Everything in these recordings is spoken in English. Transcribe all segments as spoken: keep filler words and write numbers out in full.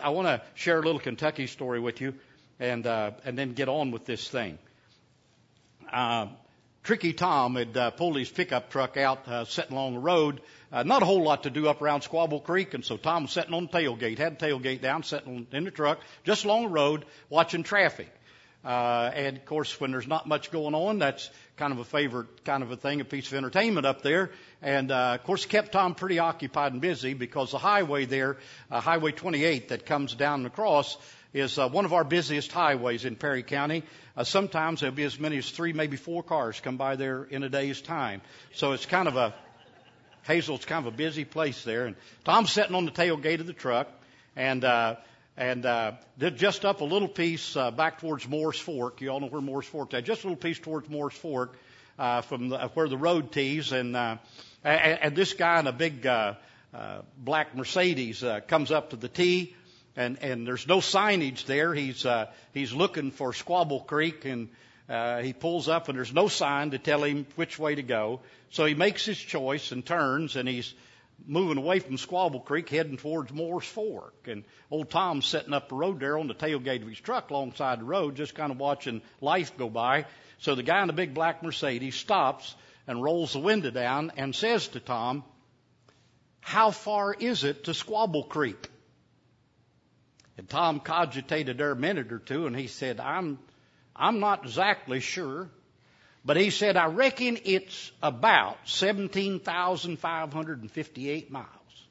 I want to share a little Kentucky story with you, and uh, and then get on with this thing. Uh, Tricky Tom had uh, pulled his pickup truck out, uh, sitting along the road. Uh, not a whole lot to do up around Squabble Creek, and so Tom was sitting on the tailgate, had the tailgate down, sitting in the truck, just along the road, watching traffic. Uh, and of course, when there's not much going on, that's kind of a favorite kind of a thing, a piece of entertainment up there. And uh, of course, it kept Tom pretty occupied and busy because the highway there, uh, Highway twenty-eight that comes down across, is uh, one of our busiest highways in Perry County. Uh, sometimes there'll be as many as three, maybe four cars come by there in a day's time. So it's kind of a, Hazel's kind of a busy place there. And Tom's sitting on the tailgate of the truck, and uh, and uh, they're just up a little piece uh, back towards Moore's Fork. You all know where Moore's Fork is. Just a little piece towards Moore's Fork uh, from the, where the road tees. And, uh, and, and this guy in a big uh, uh, black Mercedes uh, comes up to the tee. And, and there's no signage there. He's, uh, he's looking for Squabble Creek, and, uh, he pulls up and there's no sign to tell him which way to go. So he makes his choice and turns, and he's moving away from Squabble Creek, heading towards Moore's Fork. And old Tom's sitting up the road there on the tailgate of his truck alongside the road, just kind of watching life go by. So the guy in the big black Mercedes stops and rolls the window down and says to Tom, "How far is it to Squabble Creek?" And Tom cogitated there a minute or two, and he said, I'm, I'm not exactly sure, but he said, I reckon it's about seventeen thousand five hundred fifty-eight miles.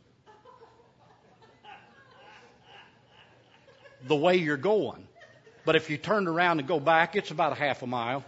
The way you're going. But if you turn around and go back, it's about a half a mile.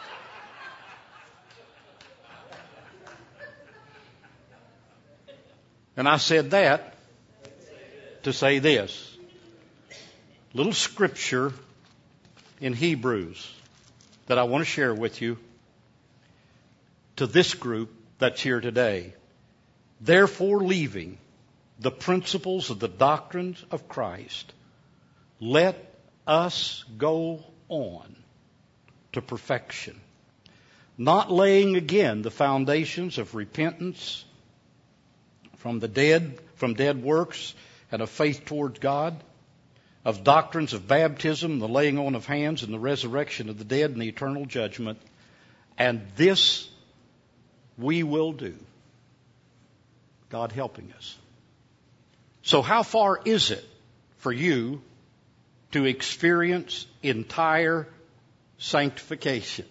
And I said that to say this. Little scripture in Hebrews that I want to share with you to this group that's here today. Therefore, leaving the principles of the doctrines of Christ, let us go on to perfection, not laying again the foundations of repentance from the dead, from dead works, and of faith toward God, of doctrines of baptism, the laying on of hands, and the resurrection of the dead, and the eternal judgment. And this we will do, God helping us. So how far is it for you to experience entire sanctification?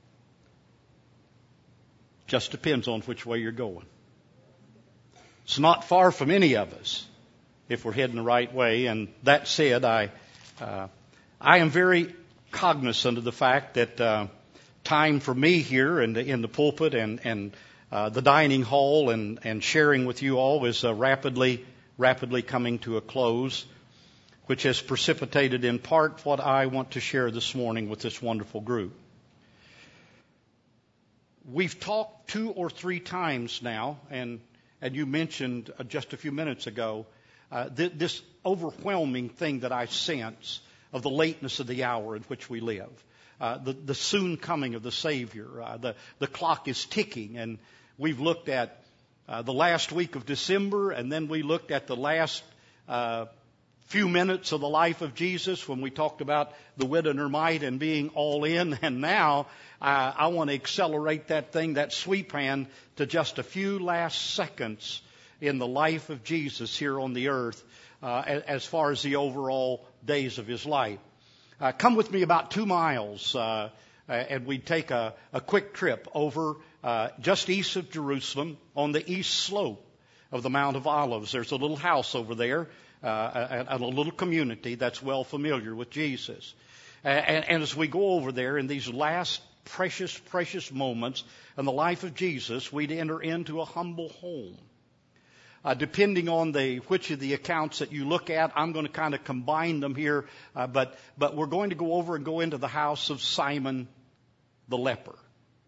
Just depends on which way you're going. It's not far from any of us if we're heading the right way. And that said, I uh, I am very cognizant of the fact that uh, time for me here in the, in the pulpit and, and uh, the dining hall and, and sharing with you all is uh, rapidly, rapidly coming to a close, which has precipitated in part what I want to share this morning with this wonderful group. We've talked two or three times now, and, and you mentioned uh, just a few minutes ago, Uh, th- this overwhelming thing that I sense of the lateness of the hour in which we live, uh, the, the soon coming of the Savior. Uh, the, the clock is ticking, and we've looked at uh, the last week of December, and then we looked at the last uh, few minutes of the life of Jesus when we talked about the widow and her mite and being all in, and now uh, I want to accelerate that thing, that sweep hand, to just a few last seconds in the life of Jesus here on the earth, uh, as far as the overall days of his life. Uh, come with me about two miles, uh, and we take a, a quick trip over uh, just east of Jerusalem on the east slope of the Mount of Olives. There's a little house over there, uh, and a little community that's well familiar with Jesus. And, and as we go over there in these last precious, precious moments in the life of Jesus, we'd enter into a humble home. Uh, depending on the which of the accounts that you look at, I'm going to kind of combine them here, uh, but but we're going to go over and go into the house of Simon the leper.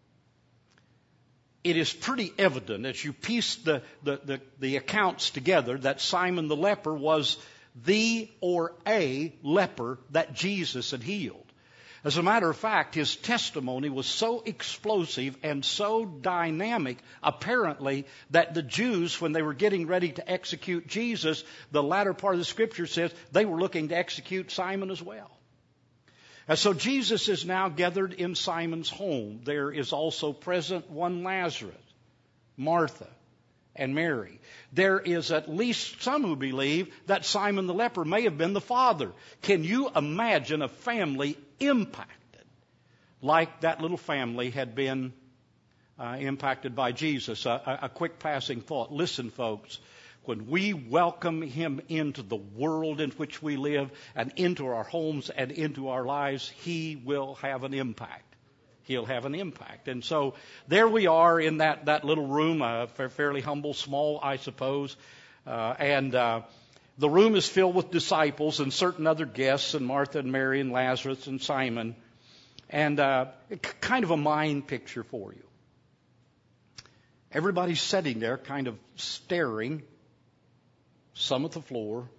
It is pretty evident as you piece the, the, the, the accounts together that Simon the leper was the or a leper that Jesus had healed. As a matter of fact, his testimony was so explosive and so dynamic, apparently, that the Jews, when they were getting ready to execute Jesus, the latter part of the scripture says they were looking to execute Simon as well. And so Jesus is now gathered in Simon's home. There is also present one Lazarus, Martha, and Mary. There is at least some who believe that Simon the leper may have been the father. Can you imagine a family impacted like that little family had been uh, impacted by Jesus? A, a, a quick passing thought. Listen, folks. When we welcome him into the world in which we live and into our homes and into our lives, he will have an impact. He'll have an impact. And so there we are in that, that little room, uh, fairly humble, small, I suppose. Uh, and uh, the room is filled with disciples and certain other guests, and Martha and Mary and Lazarus and Simon. And uh, kind of a mind picture for you. Everybody's sitting there kind of staring, some at the floor,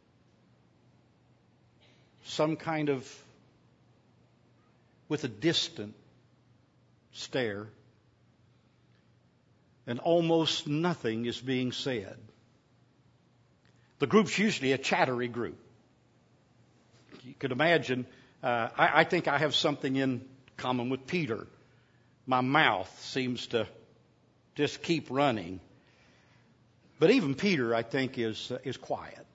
some kind of with a distant stare, and almost nothing is being said. The group's usually a chattery group. You could imagine, uh, I, I think I have something in common with Peter. My mouth seems to just keep running. But even Peter, I think, is uh, is quiet.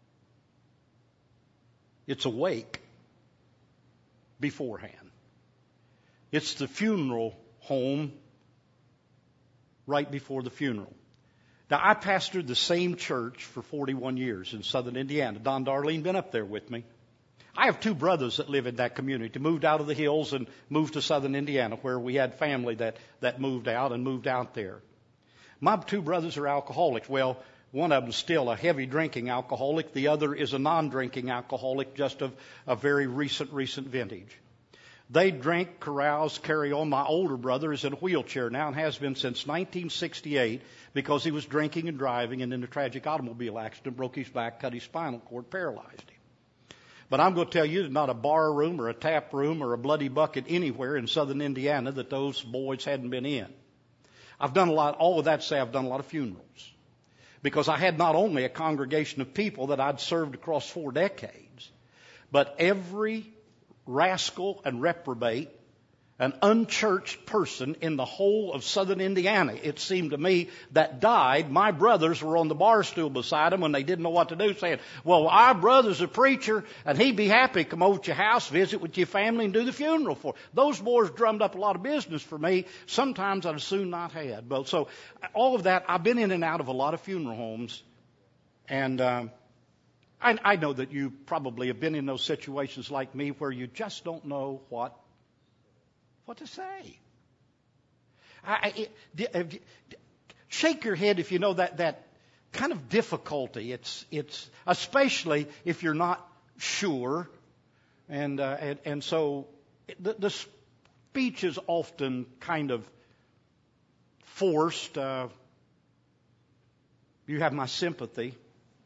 It's awake beforehand. It's the funeral home right before the funeral. Now, I pastored the same church for forty-one years in southern Indiana. Don Darlene been up there with me. I have two brothers that live in that community, moved out of the hills and moved to southern Indiana, where we had family that, that moved out and moved out there. My two brothers are alcoholics. Well, one of them is still a heavy drinking alcoholic. The other is a non-drinking alcoholic, just of a very recent, recent vintage. They drink, carouse, carry on. My older brother is in a wheelchair now and has been since nineteen sixty-eight because he was drinking and driving and in a tragic automobile accident, broke his back, cut his spinal cord, paralyzed him. But I'm going to tell you, there's not a bar room or a tap room or a bloody bucket anywhere in southern Indiana that those boys hadn't been in. I've done a lot, all of that to say I've done a lot of funerals. Because I had not only a congregation of people that I'd served across four decades, but every rascal and reprobate, an unchurched person in the whole of southern Indiana, it seemed to me, that died. My brothers were on the bar stool beside them when they didn't know what to do, saying, well, our brother's a preacher, and he'd be happy to come over to your house, visit with your family, and do the funeral for you. Those boys drummed up a lot of business for me. Sometimes I'd as soon not had. But so all of that, I've been in and out of a lot of funeral homes, and um, I, I know that you probably have been in those situations like me where you just don't know what what to say. I, I, shake your head if you know that that kind of difficulty. It's it's especially if you're not sure, and uh, and, and so the, the speech is often kind of forced. Uh, you have my sympathy.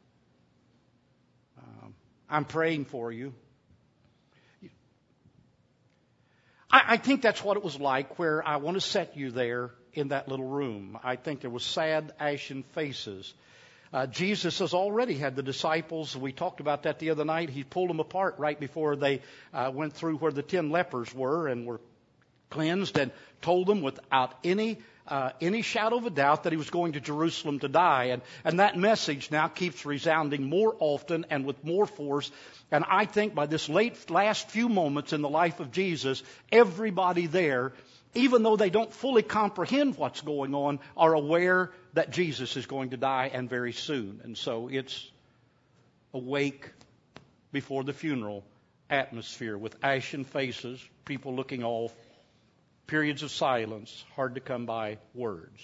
Um, I'm praying for you. I, I think that's what it was like where I want to set you there in that little room. I think there was sad, ashen faces. Uh, Jesus has already had the disciples. We talked about that the other night. He pulled them apart right before they uh, went through where the ten lepers were and were cleansed, and told them without any uh, any shadow of a doubt that he was going to Jerusalem to die. And, and that message now keeps resounding more often and with more force. And I think by this late last few moments in the life of Jesus, everybody there, even though they don't fully comprehend what's going on, are aware that Jesus is going to die, and very soon. And so it's a wake before the funeral atmosphere with ashen faces, people looking off, periods of silence, hard to come by words.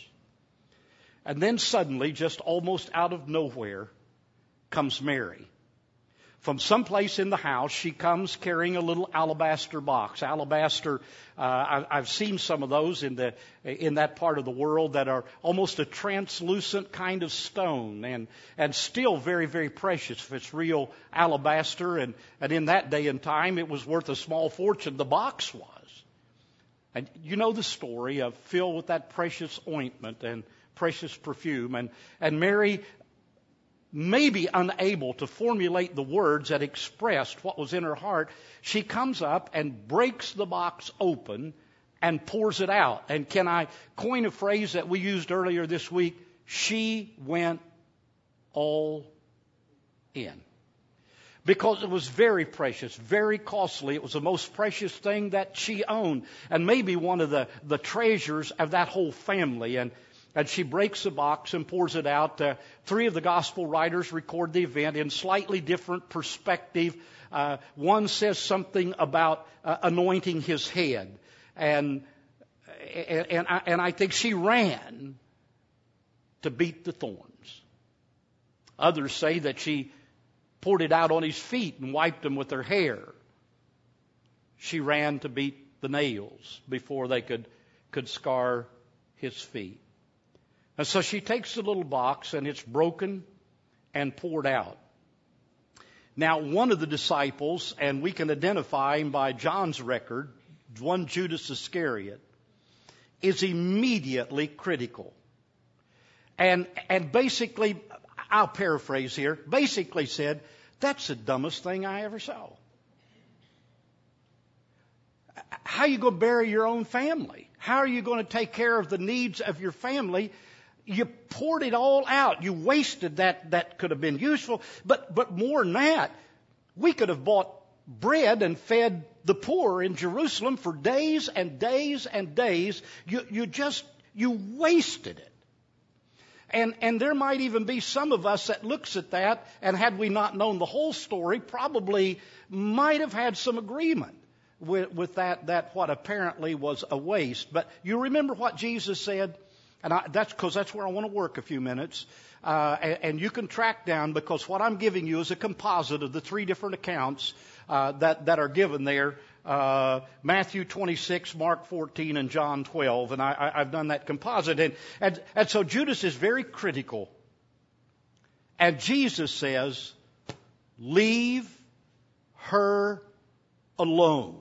And then suddenly, just almost out of nowhere, comes Mary. from someplace in the house, she comes carrying a little alabaster box. Alabaster, uh, I, I've seen some of those in the in that part of the world that are almost a translucent kind of stone, and and still very, very precious if it's real alabaster. And, and in that day and time, it was worth a small fortune. The box was. And you know the story of filled with that precious ointment and precious perfume. And, and Mary, maybe unable to formulate the words that expressed what was in her heart, she comes up and breaks the box open and pours it out. And can I coin a phrase that we used earlier this week? She went all in. Because it was very precious, very costly. It was the most precious thing that she owned, and maybe one of the, the treasures of that whole family. And And she breaks the box and pours it out. Uh, three of the gospel writers record the event in slightly different perspective. Uh, one says something about uh, anointing his head. And, and, and, I, and I think she ran to beat the thorns. Others say that she poured it out on his feet and wiped them with her hair. She ran to beat the nails before they could, could scar his feet. And so she takes the little box, and it's broken and poured out. Now, one of the disciples, and we can identify him by John's record, one Judas Iscariot, is immediately critical. And, and basically, I'll paraphrase here, basically said, that's the dumbest thing I ever saw. How are you going to bury your own family? How are you going to take care of the needs of your family? You poured it all out. You wasted that. That could have been useful. But, but more than that, we could have bought bread and fed the poor in Jerusalem for days and days and days. You, you just, you wasted it. And, and there might even be some of us that looks at that, and had we not known the whole story, probably might have had some agreement with, with that, that what apparently was a waste. But you remember what Jesus said? And I, that's because that's where I want to work a few minutes. Uh, and, and you can track down, because what I'm giving you is a composite of the three different accounts uh, that, that are given there. Uh, Matthew twenty-six, Mark fourteen, and John twelve. And I, I, I've done that composite. And, and, and so Judas is very critical. And Jesus says, leave her alone.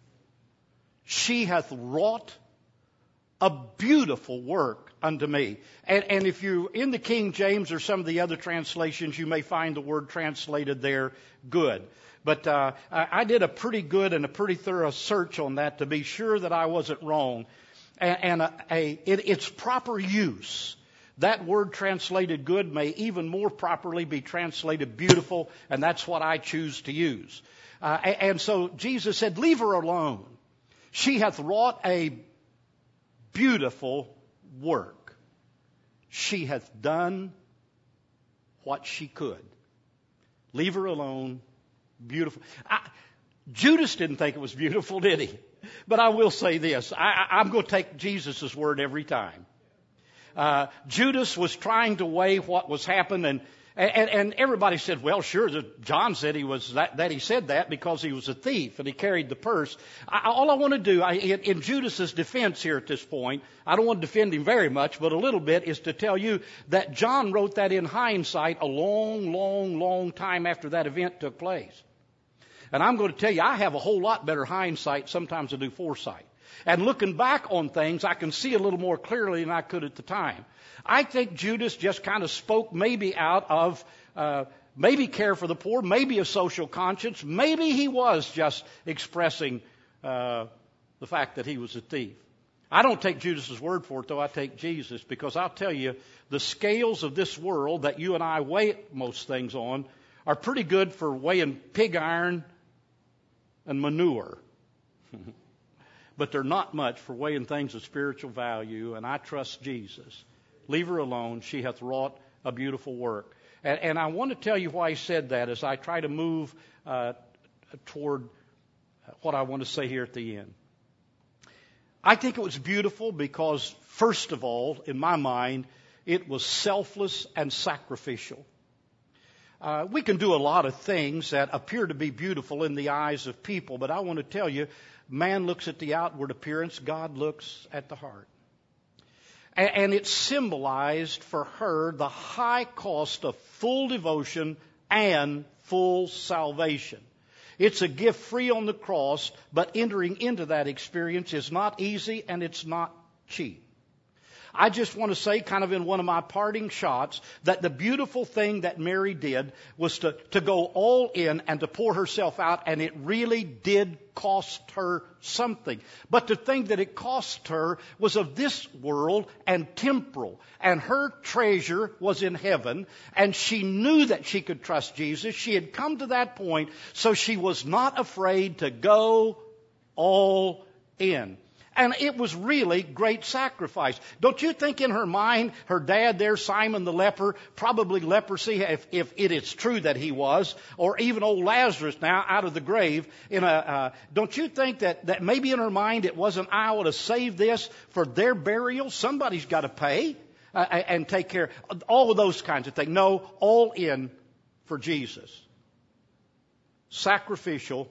She hath wrought a beautiful work unto me. And, and if you, in the King James or some of the other translations, you may find the word translated there, good. But uh, I, I did a pretty good and a pretty thorough search on that to be sure that I wasn't wrong. And, and a, a, it, its proper use, that word translated good may even more properly be translated beautiful, and that's what I choose to use. Uh, and, and so Jesus said, leave her alone. She hath wrought a beautiful work. She hath done what she could. Leave her alone. Beautiful. I, Judas didn't think it was beautiful, did he? But I will say this. I, I'm going to take Jesus' word every time. Uh, Judas was trying to weigh what was happening, and, and, and everybody said, well, sure, the, John said he was that, that he said that because he was a thief and he carried the purse. I, all I want to do, I, in, in Judas's defense here at this point, I don't want to defend him very much, but a little bit, is to tell you that John wrote that in hindsight a long, long, long time after that event took place. And I'm going to tell you, I have a whole lot better hindsight sometimes than I do foresight. And looking back on things, I can see a little more clearly than I could at the time. I think Judas just kind of spoke maybe out of uh, maybe care for the poor, maybe a social conscience. Maybe he was just expressing uh, the fact that he was a thief. I don't take Judas's word for it, though. I take Jesus, because I'll tell you, the scales of this world that you and I weigh most things on are pretty good for weighing pig iron and manure. But they're not much for weighing things of spiritual value, and I trust Jesus. Leave her alone. She hath wrought a beautiful work. And, and I want to tell you why he said that as I try to move uh, toward what I want to say here at the end. I think it was beautiful because, first of all, in my mind, it was selfless and sacrificial. Uh, we can do a lot of things that appear to be beautiful in the eyes of people, but I want to tell you, man looks at the outward appearance, God looks at the heart. And, and it symbolized for her the high cost of full devotion and full salvation. It's a gift free on the cross, but entering into that experience is not easy and it's not cheap. I just want to say, kind of in one of my parting shots, that the beautiful thing that Mary did was to, to go all in and to pour herself out, and it really did cost her something. But the thing that it cost her was of this world and temporal. And her treasure was in heaven, and she knew that she could trust Jesus. She had come to that point, so she was not afraid to go all in. And it was really great sacrifice. Don't you think in her mind, her dad there, Simon the leper, probably leprosy, if, if it is true that he was, or even old Lazarus now out of the grave, in a, uh, don't you think that, that maybe in her mind it wasn't, I ought to save this for their burial? Somebody's got to pay uh, and take care of all of those kinds of things. No, all in for Jesus. Sacrificial.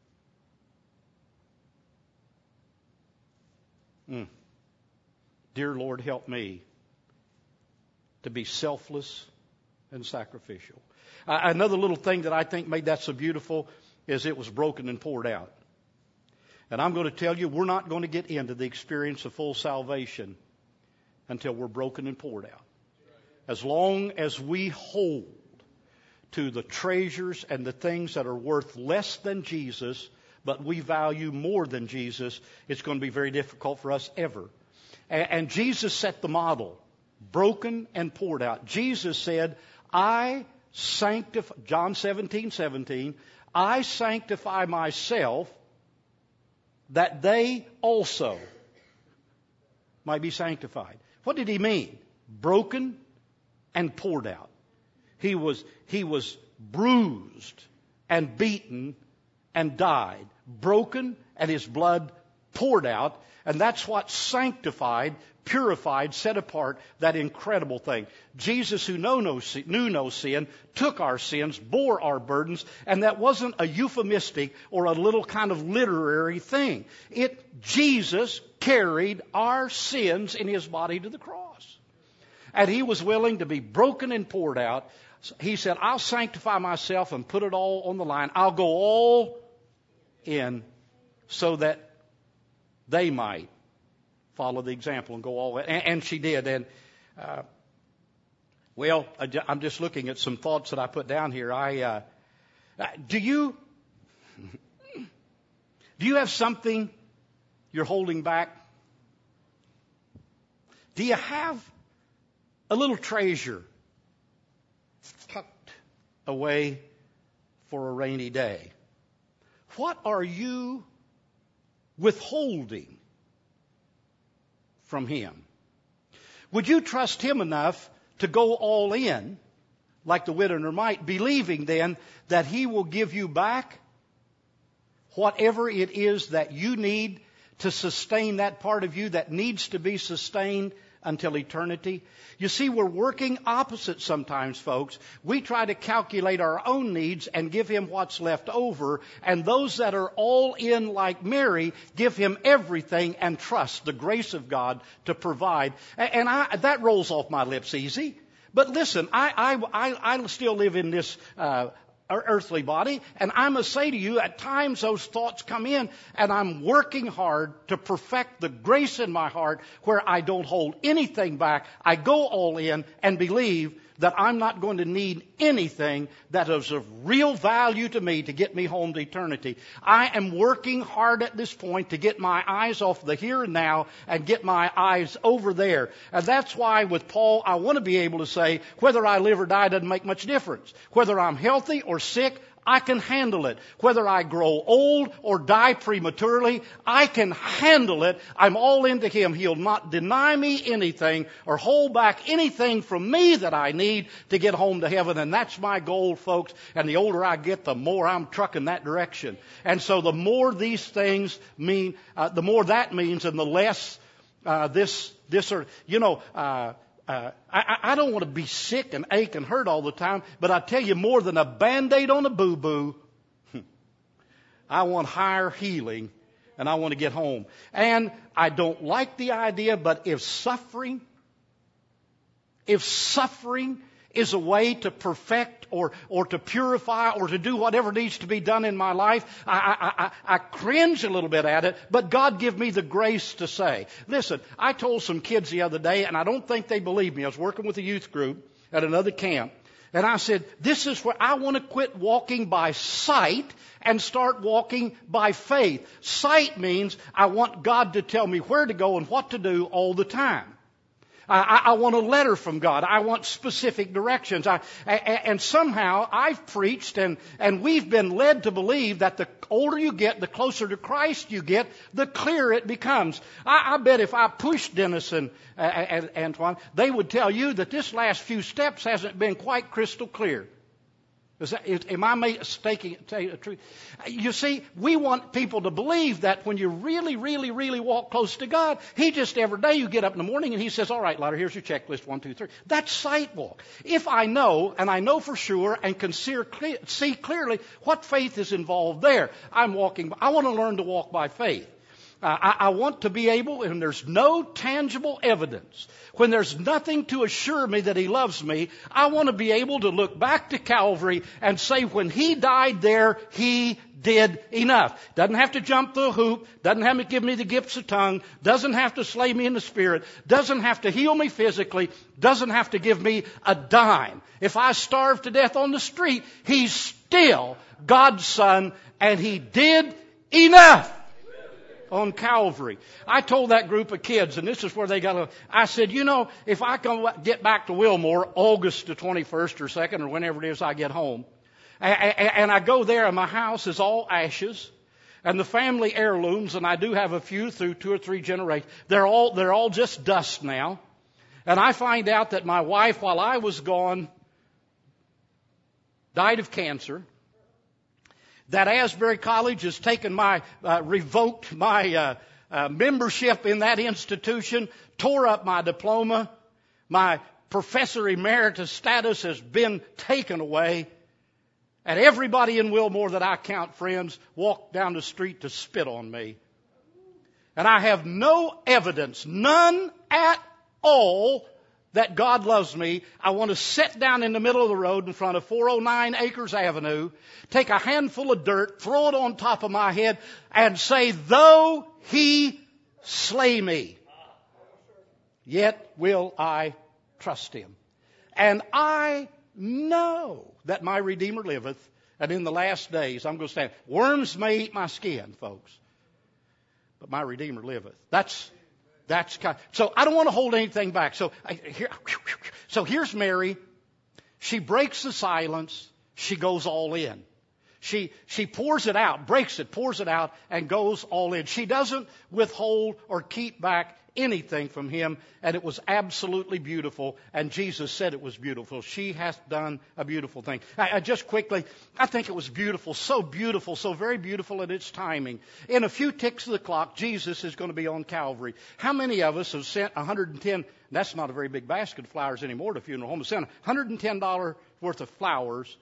Mm. Dear Lord, help me to be selfless and sacrificial. Uh, another little thing that I think made that so beautiful is it was broken and poured out. And I'm going to tell you, we're not going to get into the experience of full salvation until we're broken and poured out. As long as we hold to the treasures and the things that are worth less than Jesus, but we value more than Jesus, it's going to be very difficult for us ever. And, and Jesus set the model, broken and poured out. Jesus said, I sanctify, John seventeen seventeen, I sanctify myself that they also might be sanctified. What did he mean? Broken and poured out. He was, he was bruised and beaten and died, broken, and his blood poured out. And that's what sanctified, purified, set apart that incredible thing. Jesus, who knew no, knew no sin, took our sins, bore our burdens, and that wasn't a euphemistic or a little kind of literary thing. It, Jesus carried our sins in his body to the cross. And he was willing to be broken and poured out. He said, I'll sanctify myself and put it all on the line. I'll go all in so that they might follow the example and go all in. And, and she did. And, uh, well, I'm just looking at some thoughts that I put down here. I, uh, do you, do you have something you're holding back? Do you have a little treasure tucked away for a rainy day? What are you withholding from him? Would you trust him enough to go all in, like the widow might, believing then that he will give you back whatever it is that you need to sustain that part of you that needs to be sustained until eternity? You see, we're working opposite sometimes, folks. We try to calculate our own needs and give him what's left over. And those that are all in like Mary give him everything and trust the grace of God to provide. And I, that rolls off my lips easy. But listen, I, I, I, I still live in this uh our earthly body, and I must say to you, at times those thoughts come in, and I'm working hard to perfect the grace in my heart where I don't hold anything back. I go all in and believe that I'm not going to need anything that is of real value to me to get me home to eternity. I am working hard at this point to get my eyes off the here and now and get my eyes over there. And that's why with Paul, I want to be able to say, whether I live or die doesn't make much difference. Whether I'm healthy or sick, I can handle it. Whether I grow old or die prematurely, I can handle it. I'm all into him. He'll not deny me anything or hold back anything from me that I need to get home to heaven. And that's my goal, folks. And the older I get, the more I'm trucking that direction. And so the more these things mean, uh, the more that means, and the less uh, this, this or, you know, uh, uh, I, I don't want to be sick and ache and hurt all the time, but I tell you, more than a Band-Aid on a boo-boo, I want higher healing, and I want to get home. And I don't like the idea, but if suffering, if suffering is a way to perfect or, or to purify or to do whatever needs to be done in my life, I, I, I, I cringe a little bit at it, but God give me the grace to say. Listen, I told some kids the other day, and I don't think they believed me. I was working with a youth group at another camp, and I said, this is where I want to quit walking by sight and start walking by faith. Sight means I want God to tell me where to go and what to do all the time. I, I want a letter from God. I want specific directions. I, and somehow I've preached and, and we've been led to believe that the older you get, the closer to Christ you get, the clearer it becomes. I, I bet if I pushed Dennis and, uh, and Antoine, they would tell you that this last few steps hasn't been quite crystal clear. Is that, is, am I mistaking the truth? You see, we want people to believe that when you really, really, really walk close to God, He just every day you get up in the morning and He says, all right, Lauder, here's your checklist, one, two, three. That's sight walk. If I know, and I know for sure, and can see, see clearly what faith is involved there, I'm walking, I want to learn to walk by faith. Uh, I, I want to be able, when there's no tangible evidence, when there's nothing to assure me that He loves me, I want to be able to look back to Calvary and say, when He died there, He did enough. Doesn't have to jump through a hoop, doesn't have to give me the gifts of tongue, doesn't have to slay me in the spirit, doesn't have to heal me physically, doesn't have to give me a dime. If I starve to death on the street, He's still God's Son, and He did enough. On Calvary. I told that group of kids, and this is where they got to, I said, you know, if I can get back to Wilmore August the twenty-first or second or whenever it is I get home, and I go there and my house is all ashes, and the family heirlooms, and I do have a few through two or three generations, they're all, they're all just dust now. And I find out that my wife, while I was gone, died of cancer. That Asbury College has taken my, uh, revoked my uh, uh, membership in that institution, tore up my diploma. My professor emeritus status has been taken away. And everybody in Wilmore that I count friends walked down the street to spit on me. And I have no evidence, none at all, that God loves me. I want to sit down in the middle of the road in front of four oh nine Acres Avenue, take a handful of dirt, throw it on top of my head, and say, though He slay me, yet will I trust Him. And I know that my Redeemer liveth, and in the last days I'm going to stand. Worms may eat my skin, folks, but my Redeemer liveth. That's That's kind. So I don't want to hold anything back. So I, here, so here's Mary. She breaks the silence. She goes all in. She she pours it out, breaks it, pours it out, and goes all in. She doesn't withhold or keep back anything from Him, and it was absolutely beautiful. And Jesus said it was beautiful. She has done a beautiful thing. I, I just quickly, I think it was beautiful, so beautiful, so very beautiful in its timing. In a few ticks of the clock, Jesus is going to be on Calvary. How many of us have sent one hundred ten? That's not a very big basket of flowers anymore to funeral home. Sent one hundred ten dollars worth of flowers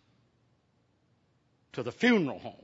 to the funeral home.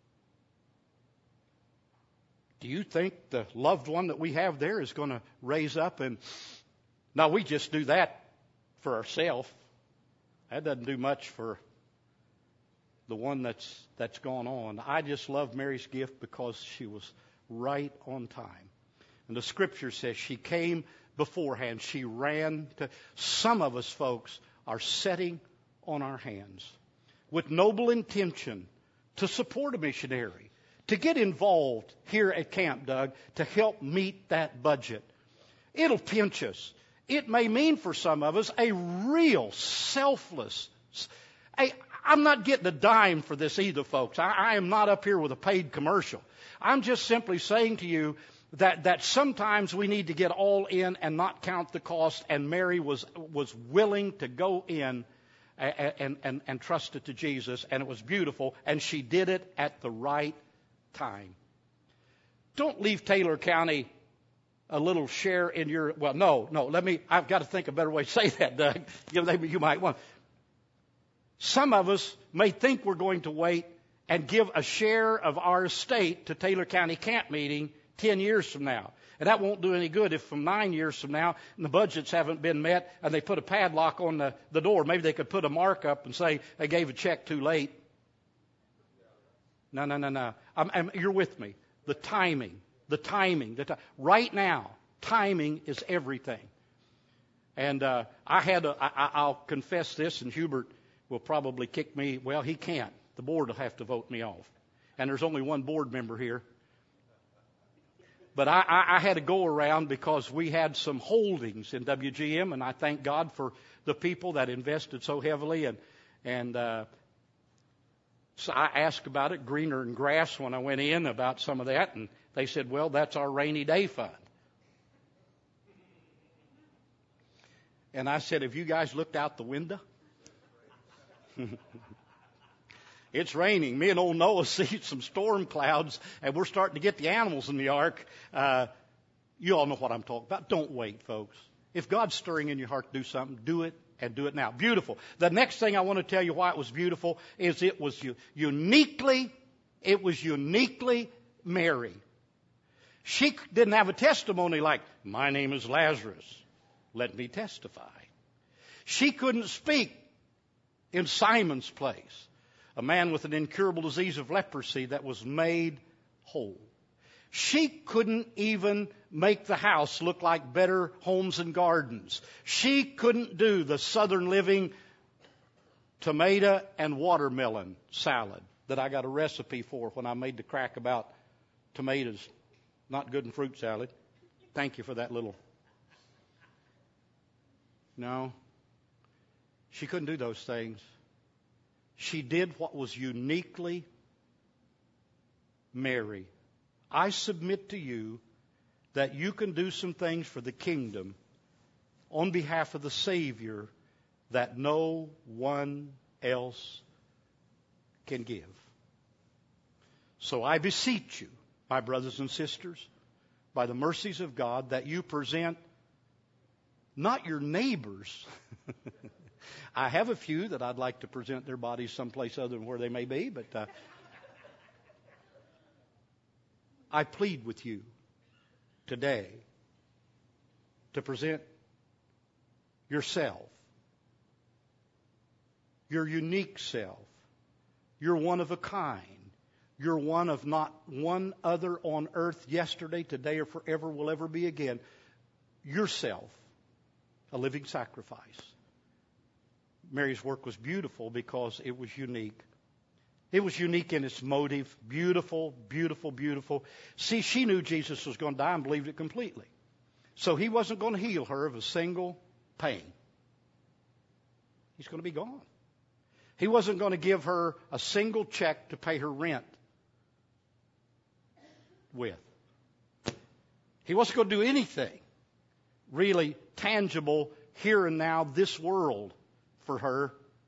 Do you think the loved one that we have there is going to raise up and... No, we just do that for ourselves. That doesn't do much for the one that's that's gone on. I just love Mary's gift because she was right on time. And the Scripture says she came beforehand. She ran to... Some of us, folks, are sitting on our hands with noble intention to support a missionary, to get involved here at Camp Doug to help meet that budget. It'll pinch us. It may mean for some of us a real selfless... A, I'm not getting a dime for this either, folks. I, I am not up here with a paid commercial. I'm just simply saying to you that, that sometimes we need to get all in and not count the cost. And Mary was was willing to go in and, and, and, and trust it to Jesus. And it was beautiful. And she did it at the right time. Don't leave Taylor County a little share in your, well, no, no, let me, I've got to think a better way to say that, Doug. You know, maybe you might want. Some of us may think we're going to wait and give a share of our estate to Taylor County Camp Meeting ten years from now. And that won't do any good if from nine years from now and the budgets haven't been met and they put a padlock on the, the door. Maybe they could put a mark up and say they gave a check too late. No, no, no, no. I'm, I'm, you're with me. The timing, the timing. The ti- right now, timing is everything. And uh, I had a, I, I'll confess this, and Hubert will probably kick me. Well, he can't. The board will have to vote me off. And there's only one board member here. But I, I, I had to go around because we had some holdings in W G M, and I thank God for the people that invested so heavily. And and uh, so I asked about it, Greener and Grass, when I went in about some of that, and they said, well, that's our rainy day fund. And I said, have you guys looked out the window? It's raining. Me and old Noah see some storm clouds, and we're starting to get the animals in the ark. Uh, you all know what I'm talking about. Don't wait, folks. If God's stirring in your heart to do something, do it, and do it now. Beautiful. The next thing I want to tell you why it was beautiful is it was uniquely, it was uniquely Mary. She didn't have a testimony like, my name is Lazarus. Let me testify. She couldn't speak in Simon's place. A man with an incurable disease of leprosy that was made whole. She couldn't even make the house look like Better Homes and Gardens. She couldn't do the Southern Living tomato and watermelon salad that I got a recipe for when I made the crack about tomatoes. Not good in fruit salad. Thank you for that little. No. She couldn't do those things. She did what was uniquely Mary. I submit to you that you can do some things for the kingdom on behalf of the Savior that no one else can give. So I beseech you, my brothers and sisters, by the mercies of God, that you present not your neighbors. I have a few that I'd like to present their bodies someplace other than where they may be, but uh, I plead with you today to present yourself, your unique self. You're one of a kind. You're one of not one other on earth yesterday, today, or forever will ever be again. Yourself, a living sacrifice. Mary's work was beautiful because it was unique. It was unique in its motive. Beautiful, beautiful, beautiful. See, she knew Jesus was going to die and believed it completely. So he wasn't going to heal her of a single pain. He's going to be gone. He wasn't going to give her a single check to pay her rent with. He wasn't going to do anything really tangible here and now, this world, for her.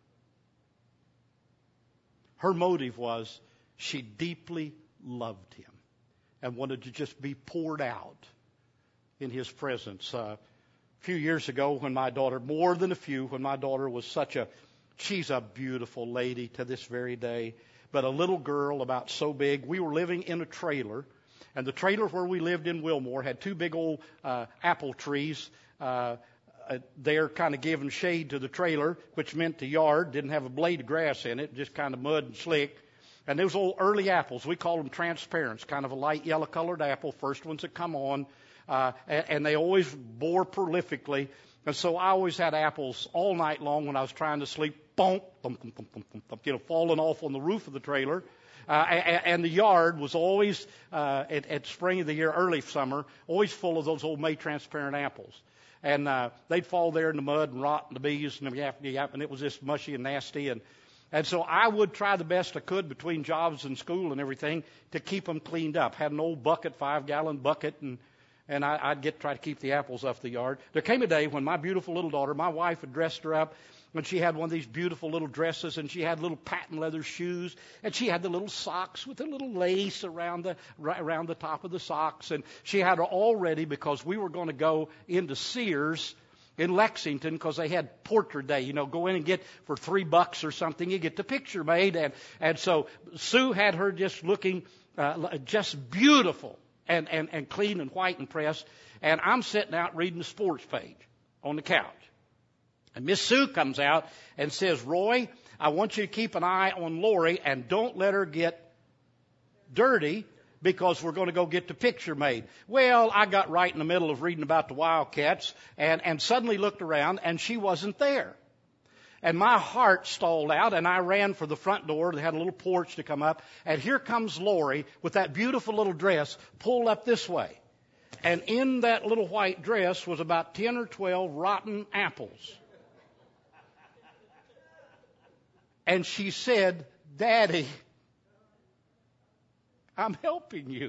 Her motive was she deeply loved him and wanted to just be poured out in his presence. Uh, a few years ago when my daughter, more than a few, when my daughter was such a, she's a beautiful lady to this very day, but a little girl about so big, we were living in a trailer, and the trailer where we lived in Wilmore had two big old uh, apple trees uh, Uh, there kind of giving shade to the trailer, which meant the yard didn't have a blade of grass in it, just kind of mud and slick. And those old early apples, we call them transparents, kind of a light yellow colored apple, first ones that come on, uh, and, and they always bore prolifically. And so I always had apples all night long when I was trying to sleep, bonk, thump, thump, thump, thump, thump, you know, falling off on the roof of the trailer. Uh, and, and the yard was always, uh, at, at spring of the year, early summer, always full of those old May transparent apples. And uh, they'd fall there in the mud and rot, and the bees and the yap, yap, and it was just mushy and nasty. And, and so I would try the best I could between jobs and school and everything to keep them cleaned up. Had an old bucket, five-gallon bucket, and and I, I'd get try to keep the apples off the yard. There came a day when my beautiful little daughter, my wife had dressed her up And she had one of these beautiful little dresses, and she had little patent leather shoes, and she had the little socks with a little lace around the around the top of the socks. And she had her all ready because we were going to go into Sears in Lexington because they had portrait day. You know, go in and get for three bucks or something, you get the picture made. And and so Sue had her just looking uh, just beautiful and, and, and clean and white and pressed. And I'm sitting out reading the sports page on the couch. And Miss Sue comes out and says, Roy, I want you to keep an eye on Lori and don't let her get dirty because we're going to go get the picture made. Well, I got right in the middle of reading about the Wildcats and, and suddenly looked around and she wasn't there. And my heart stalled out and I ran for the front door. They had a little porch to come up. And here comes Lori with that beautiful little dress pulled up this way. And in that little white dress was about ten or twelve rotten apples. And she said, Daddy, I'm helping you.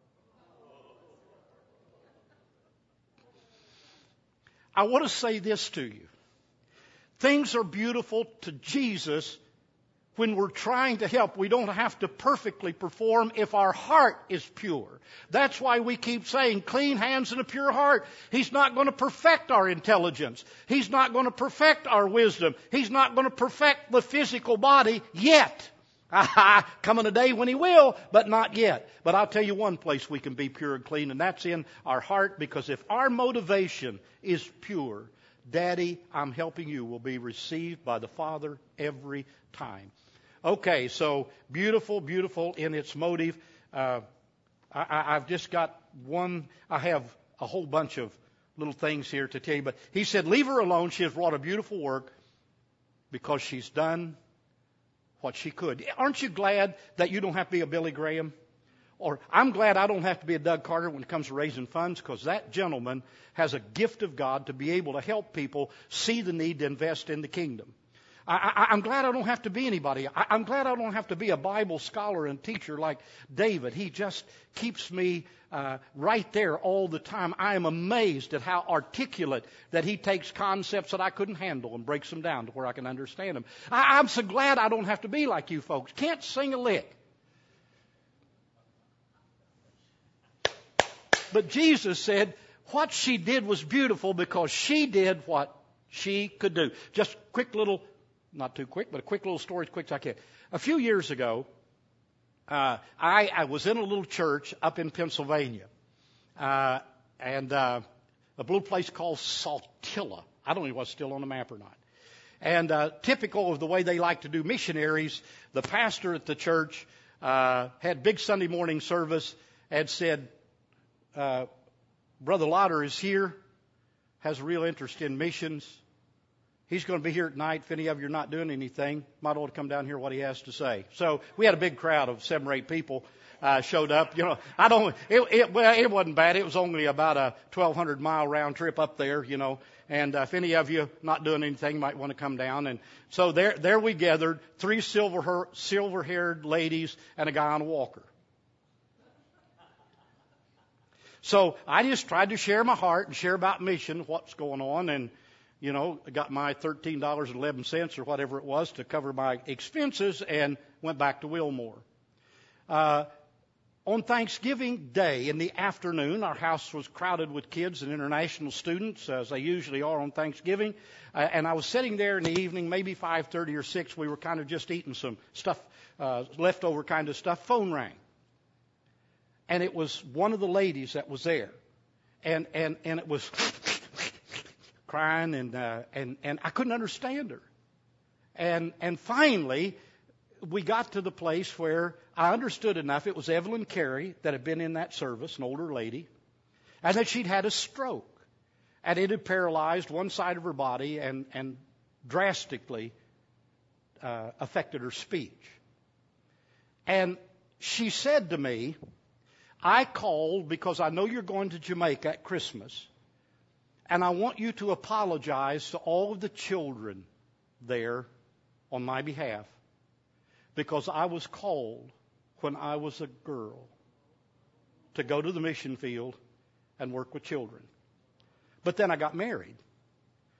I want to say this to you. Things are beautiful to Jesus when we're trying to help. We don't have to perfectly perform if our heart is pure. That's why we keep saying clean hands and a pure heart. He's not going to perfect our intelligence. He's not going to perfect our wisdom. He's not going to perfect the physical body yet. Coming a day when He will, but not yet. But I'll tell you one place we can be pure and clean, and that's in our heart, because if our motivation is pure, Daddy, I'm helping you will be received by the Father every time. Okay, so beautiful, beautiful in its motive. Uh, I, I've just got one, I have a whole bunch of little things here to tell you, but he said, leave her alone. She has wrought a beautiful work because she's done what she could. Aren't you glad that you don't have to be a Billy Graham? Or I'm glad I don't have to be a Doug Carter when it comes to raising funds, because that gentleman has a gift of God to be able to help people see the need to invest in the kingdom. I, I, I'm glad I don't have to be anybody. I, I'm glad I don't have to be a Bible scholar and teacher like David. He just keeps me uh, right there all the time. I am amazed at how articulate that he takes concepts that I couldn't handle and breaks them down to where I can understand them. I, I'm so glad I don't have to be like you folks. Can't sing a lick. But Jesus said what she did was beautiful because she did what she could do. Just quick little, not too quick, but a quick little story as quick as I can. A few years ago, uh, I, I was in a little church up in Pennsylvania. Uh, and uh, a little place called Saltillo. I don't know what's still on the map or not. And uh, typical of the way they like to do missionaries, the pastor at the church uh, had big Sunday morning service and said, Uh, Brother Lauder is here, has a real interest in missions. He's going to be here at night. If any of you are not doing anything, might ought to come down and hear what he has to say. So we had a big crowd of seven or eight people uh, showed up. You know, I don't. It, it, well, it wasn't bad. It was only about a twelve hundred mile round trip up there. You know, and uh, if any of you not doing anything, might want to come down. And so there, there we gathered, three silver silver haired ladies and a guy on a walker. So I just tried to share my heart and share about mission, what's going on, and, you know, I got my thirteen dollars and eleven cents or whatever it was to cover my expenses and went back to Wilmore. Uh, on Thanksgiving Day in the afternoon, our house was crowded with kids and international students, as they usually are on Thanksgiving, uh, and I was sitting there in the evening, maybe five thirty or six, we were kind of just eating some stuff, uh, leftover kind of stuff. Phone rang. And it was one of the ladies that was there, and and and it was crying, and uh, and and I couldn't understand her, and and finally we got to the place where I understood enough. It was Evelyn Carey that had been in that service, an older lady, and that she'd had a stroke, and it had paralyzed one side of her body and and drastically uh, affected her speech. And she said to me, I called because I know you're going to Jamaica at Christmas, and I want you to apologize to all of the children there on my behalf, because I was called when I was a girl to go to the mission field and work with children. But then I got married,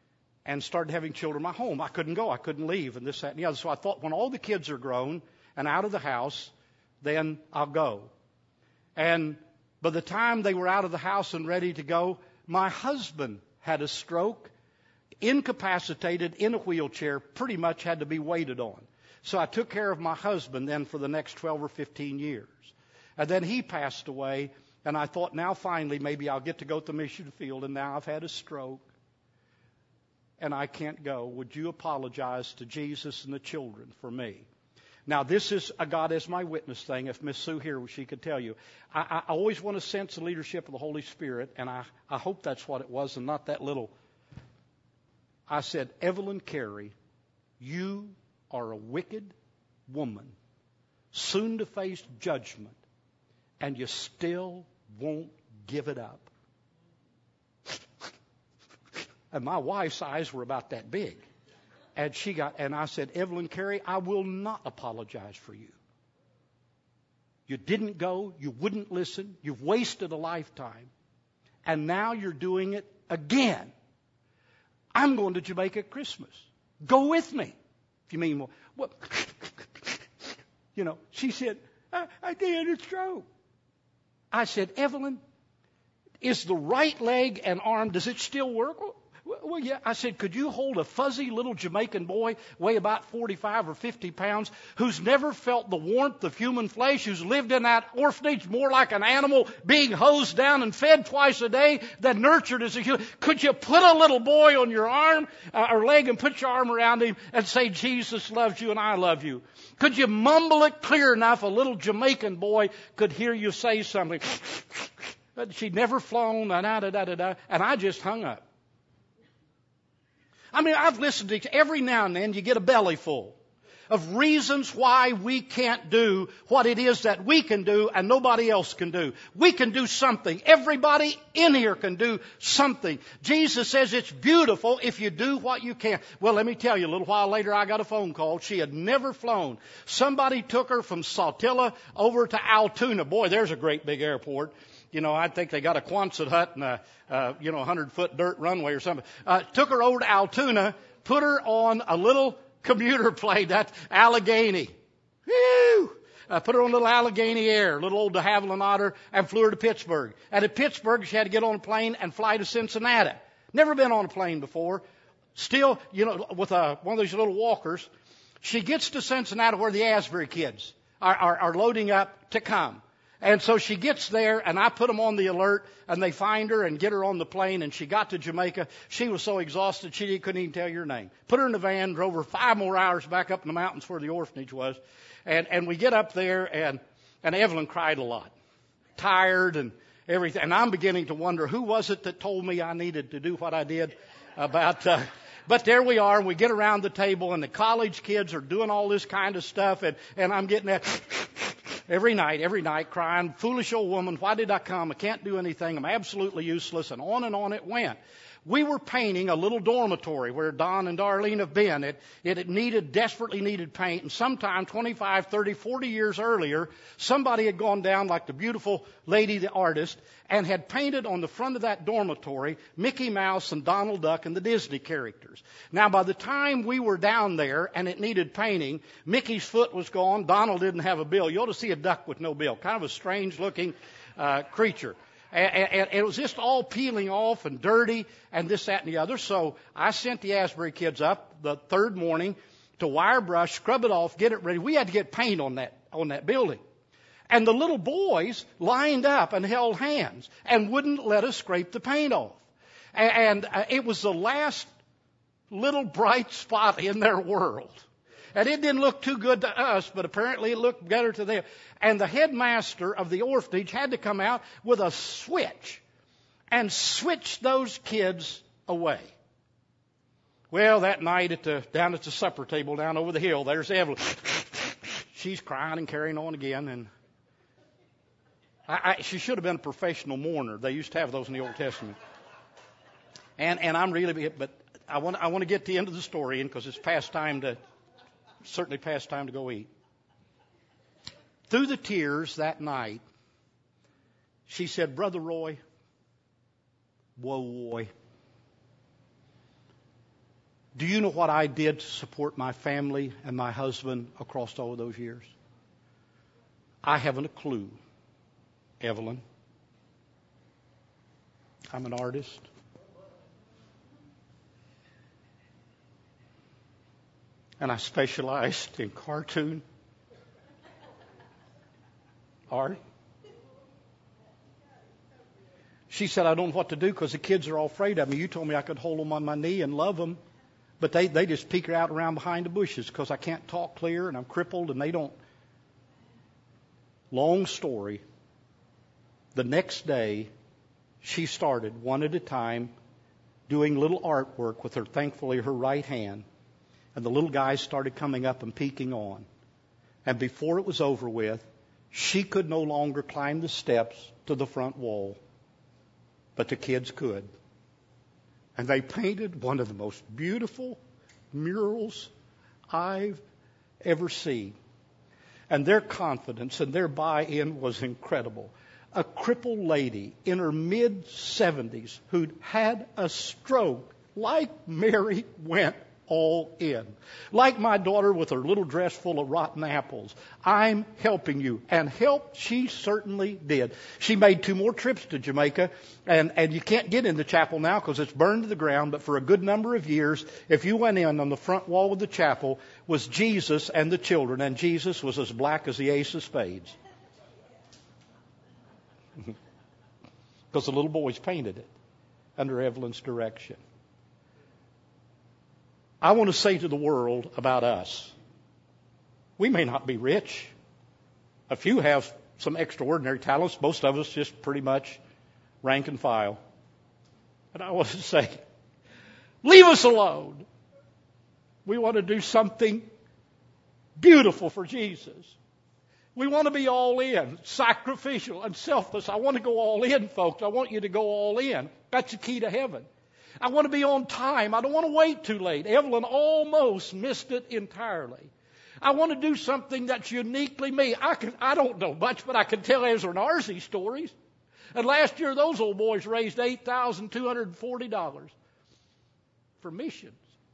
and started having children in my home. I couldn't go. I couldn't leave, and this, that, and the other. So I thought, when all the kids are grown and out of the house, then I'll go. And by the time they were out of the house and ready to go, my husband had a stroke, incapacitated, in a wheelchair, pretty much had to be waited on. So I took care of my husband then for the next twelve or fifteen years. And then he passed away, and I thought, now finally maybe I'll get to go to the mission field, and now I've had a stroke, and I can't go. Would you apologize to Jesus and the children for me? Now, this is a God as my witness thing. If Miss Sue here, she could tell you. I, I always want to sense the leadership of the Holy Spirit, and I, I hope that's what it was and not that little. I said, Evelyn Carey, you are a wicked woman, soon to face judgment, and you still won't give it up. And my wife's eyes were about that big. And she got, and I said, Evelyn Carey, I will not apologize for you. You didn't go. You wouldn't listen. You've wasted a lifetime. And now you're doing it again. I'm going to Jamaica at Christmas. Go with me. If you mean, well, what? You know, she said, I, I had a stroke. I said, Evelyn, is the right leg and arm, does it still work? Well, yeah. I said, could you hold a fuzzy little Jamaican boy, weigh about forty-five or fifty pounds, who's never felt the warmth of human flesh, who's lived in that orphanage more like an animal, being hosed down and fed twice a day than nurtured as a human? Could you put a little boy on your arm uh, or leg and put your arm around him and say, Jesus loves you and I love you? Could you mumble it clear enough a little Jamaican boy could hear you say something? But she'd never flown, da, da, da, da, da, and I just hung up. I mean, I've listened to every now and then you get a belly full of reasons why we can't do what it is that we can do and nobody else can do. We can do something. Everybody in here can do something. Jesus says it's beautiful if you do what you can. Well, let me tell you, a little while later I got a phone call. She had never flown. Somebody took her from Saltillo over to Altoona. Boy, there's a great big airport. You know, I think they got a Quonset hut and a, uh, you know, hundred-foot dirt runway or something. Uh, took her over to Altoona, put her on a little commuter plane, that Allegheny. Whew! Uh, put her on a little Allegheny Air, little old de Havilland Otter, and flew her to Pittsburgh. And at Pittsburgh, she had to get on a plane and fly to Cincinnati. Never been on a plane before. Still, you know, with a, one of those little walkers. She gets to Cincinnati where the Asbury kids are, are, are loading up to come. And so she gets there, and I put them on the alert, and they find her and get her on the plane, and she got to Jamaica. She was so exhausted, she couldn't even tell your name. Put her in the van, drove her five more hours back up in the mountains where the orphanage was. And, and we get up there, and, and Evelyn cried a lot, tired and everything. And I'm beginning to wonder, who was it that told me I needed to do what I did about... Uh, But there we are, and we get around the table, and the college kids are doing all this kind of stuff, and, and I'm getting that every night, every night, crying, foolish old woman, why did I come? I can't do anything. I'm absolutely useless, and on and on it went. We were painting a little dormitory where Don and Darlene have been. It, it, it needed, desperately needed paint, and sometime twenty-five, thirty, forty years earlier, somebody had gone down like the beautiful lady, the artist, and had painted on the front of that dormitory Mickey Mouse and Donald Duck and the Disney characters. Now, by the time we were down there and it needed painting, Mickey's foot was gone. Donald didn't have a bill. You ought to see a duck with no bill. Kind of a strange-looking uh, creature. And, and it was just all peeling off and dirty and this, that, and the other. So I sent the Asbury kids up the third morning to wire brush, scrub it off, get it ready. We had to get paint on that on that building. And the little boys lined up and held hands and wouldn't let us scrape the paint off. And, and uh, it was the last little bright spot in their world. And it didn't look too good to us, but apparently it looked better to them. And the headmaster of the orphanage had to come out with a switch and switch those kids away. Well, that night at the, down at the supper table down over the hill, there's Evelyn. She's crying and carrying on again. And I, I, she should have been a professional mourner. They used to have those in the Old Testament. And and I'm really, but I want I want to get to the end of the story in because it's past time to. Certainly past time to go eat. Through the tears that night, she said, Brother Roy, whoa, boy, Do you know what I did to support my family and my husband across all of those years? I haven't a clue, Evelyn. I'm an artist. And I specialized in cartoon art. She said, I don't know what to do because the kids are all afraid of me. You told me I could hold them on my knee and love them. But they, they just peek out around behind the bushes because I can't talk clear and I'm crippled and they don't. Long story. The next day, she started one at a time doing little artwork with her, thankfully, her right hand. And the little guys started coming up and peeking on. And before it was over with, she could no longer climb the steps to the front wall. But the kids could. And they painted one of the most beautiful murals I've ever seen. And their confidence and their buy-in was incredible. A crippled lady in her mid-seventies who'd had a stroke, like Mary, went all in. Like my daughter with her little dress full of rotten apples. I'm helping you. And help she certainly did. She made two more trips to Jamaica. And, and you can't get in the chapel now because it's burned to the ground. But for a good number of years, if you went in on the front wall of the chapel, was Jesus and the children. And Jesus was as black as the ace of spades. Because the little boys painted it under Evelyn's direction. I want to say to the world about us, we may not be rich. A few have some extraordinary talents. Most of us just pretty much rank and file. But I want to say, leave us alone. We want to do something beautiful for Jesus. We want to be all in, sacrificial and selfless. I want to go all in, folks. I want you to go all in. That's the key to heaven. I want to be on time. I don't want to wait too late. Evelyn almost missed it entirely. I want to do something that's uniquely me. I can, I don't know much, but I can tell Ezra and Arzie stories. And last year, those old boys raised eight thousand two hundred forty dollars for missions.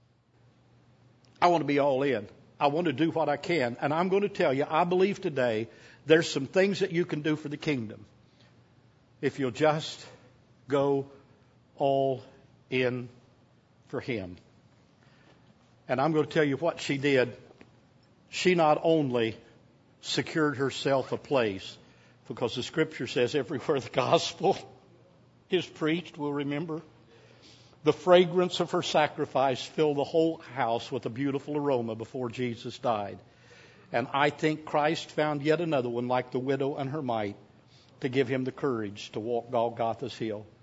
I want to be all in. I want to do what I can. And I'm going to tell you, I believe today there's some things that you can do for the kingdom if you'll just go all in for Him. And I'm going to tell you what she did. She not only secured herself a place, because the Scripture says everywhere the gospel is preached, we'll remember, the fragrance of her sacrifice filled the whole house with a beautiful aroma before Jesus died. And I think Christ found yet another one like the widow and her mite to give him the courage to walk Golgotha's hill.